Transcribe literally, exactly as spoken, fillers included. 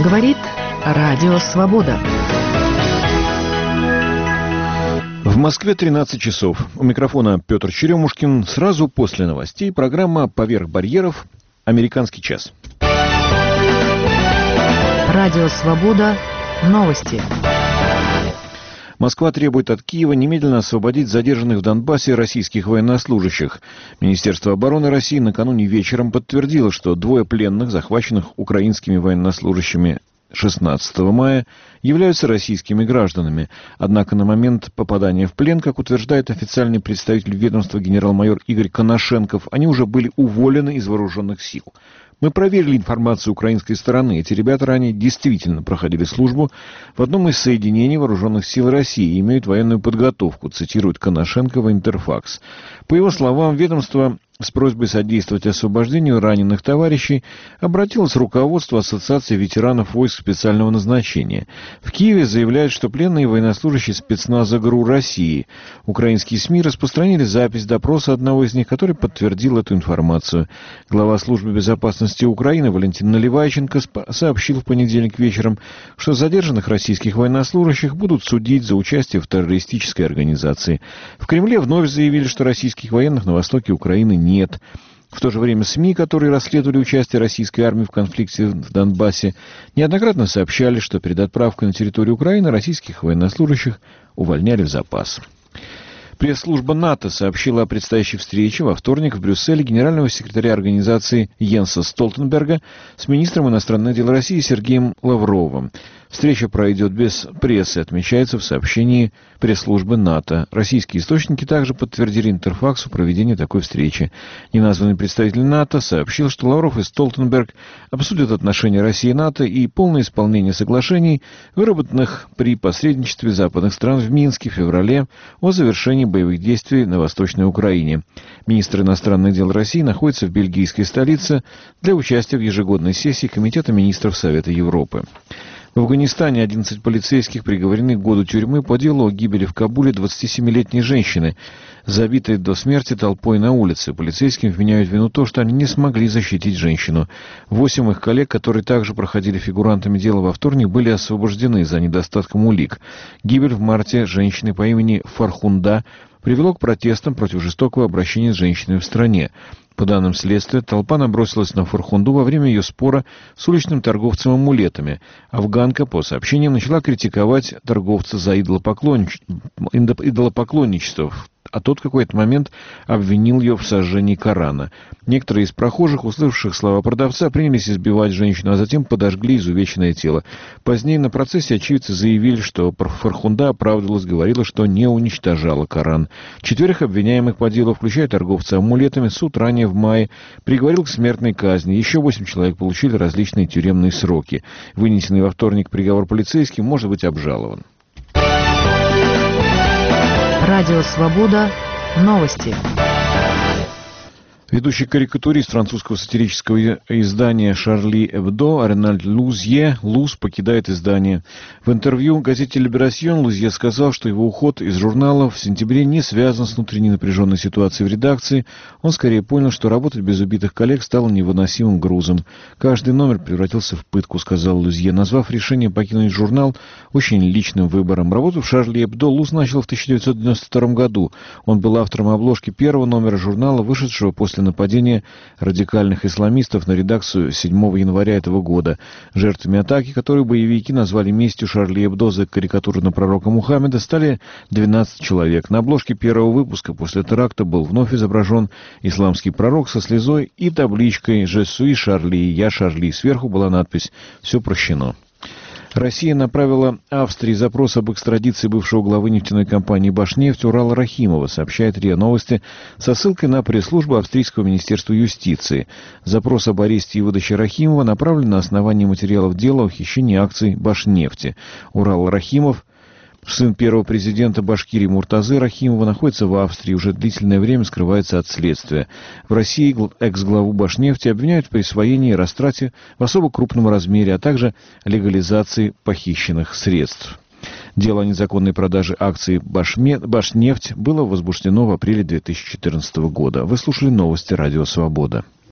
Говорит Радио Свобода. В Москве тринадцать часов. У микрофона Петр Черемушкин. Сразу после новостей программа «Поверх барьеров. Американский час». Радио Свобода. Новости. Москва требует от Киева немедленно освободить задержанных в Донбассе российских военнослужащих. Министерство обороны России накануне вечером подтвердило, что двое пленных, захваченных украинскими военнослужащими шестнадцатого мая, являются российскими гражданами. Однако на момент попадания в плен, как утверждает официальный представитель ведомства генерал-майор Игорь Коношенков, они уже были уволены из вооруженных сил. Мы проверили информацию украинской стороны. Эти ребята ранее действительно проходили службу в одном из соединений вооруженных сил России и имеют военную подготовку, цитирует Коношенкова Интерфакс. По его словам, ведомство с просьбой содействовать освобождению раненых товарищей обратилось руководство Ассоциации ветеранов войск специального назначения. В Киеве заявляют, что пленные военнослужащие спецназа ГРУ России. Украинские СМИ распространили запись допроса одного из них, который подтвердил эту информацию. Глава службы безопасности Украины Валентин Наливайченко сообщил в понедельник вечером, что задержанных российских военнослужащих будут судить за участие в террористической организации. В Кремле вновь заявили, что российских военных на востоке Украины нет. Нет. В то же время СМИ, которые расследовали участие российской армии в конфликте в Донбассе, неоднократно сообщали, что перед отправкой на территорию Украины российских военнослужащих увольняли в запас. Пресс-служба НАТО сообщила о предстоящей встрече во вторник в Брюсселе генерального секретаря организации Йенса Столтенберга с министром иностранных дел России Сергеем Лавровым. Встреча пройдет без прессы, отмечается в сообщении пресс-службы НАТО. Российские источники также подтвердили Интерфаксу проведение такой встречи. Неназванный представитель НАТО сообщил, что Лавров и Столтенберг обсудят отношения России и НАТО и полное исполнение соглашений, выработанных при посредничестве западных стран в Минске в феврале о завершении боевых действий на Восточной Украине. Министр иностранных дел России находится в бельгийской столице для участия в ежегодной сессии Комитета министров Совета Европы. В Афганистане одиннадцать полицейских приговорены к году тюрьмы по делу о гибели в Кабуле двадцатисемилетней женщины, забитой до смерти толпой на улице. Полицейским вменяют в вину то, что они не смогли защитить женщину. Восемь их коллег, которые также проходили фигурантами дела во вторник, были освобождены за недостатком улик. Гибель в марте женщины по имени Фархунда привело к протестам против жестокого обращения с женщинами в стране. По данным следствия, толпа набросилась на Фархунду во время ее спора с уличным торговцем амулетами. Афганка, по сообщениям, начала критиковать торговца за идолопоклоннич... идолопоклонничество, а тот в какой-то момент обвинил ее в сожжении Корана. Некоторые из прохожих, услышавших слова продавца, принялись избивать женщину, а затем подожгли изувеченное тело. Позднее на процессе очевидцы заявили, что Фархунда оправдывалась, говорила, что не уничтожала Коран. Четверых обвиняемых по делу, включая торговца амулетами, суд ранее в мае приговорил к смертной казни. Еще восемь человек получили различные тюремные сроки. Вынесенный во вторник приговор полицейским может быть обжалован. Радио Свобода. Новости. Ведущий карикатурист французского сатирического издания «Шарли Эбдо» Арнольд Лузье Луз покидает издание. В интервью газете «Либерасьон» Лузье сказал, что его уход из журнала в сентябре не связан с внутренней напряженной ситуацией в редакции. Он скорее понял, что работать без убитых коллег стало невыносимым грузом. «Каждый номер превратился в пытку», — сказал Лузье, назвав решение покинуть журнал очень личным выбором. Работу в «Шарли Эбдо» Луз начал в тысяча девятьсот девяносто втором году. Он был автором обложки первого номера журнала, вышедшего после нападения радикальных исламистов на редакцию седьмого января этого года. Жертвами атаки, которую боевики назвали местью Шарли Эбдо за карикатуру на пророка Мухаммеда, стали двенадцать человек. На обложке первого выпуска после теракта был вновь изображен исламский пророк со слезой и табличкой «Je suis Шарли», «Я Шарли». Сверху была надпись «Все прощено». Россия направила Австрии запрос об экстрадиции бывшего главы нефтяной компании «Башнефть» Урала Рахимова, сообщает РИА Новости со ссылкой на пресс-службу Австрийского министерства юстиции. Запрос об аресте и выдаче Рахимова направлен на основании материалов дела о хищении акций «Башнефти». Урал Рахимов, сын первого президента Башкирии Муртазы Рахимова, находится в Австрии и уже длительное время скрывается от следствия. В России экс-главу Башнефти обвиняют в присвоении и растрате в особо крупном размере, а также легализации похищенных средств. Дело о незаконной продаже акций Башнефть было возбуждено в апреле две тысячи четырнадцатого года. Вы слушали новости Радио Свобода.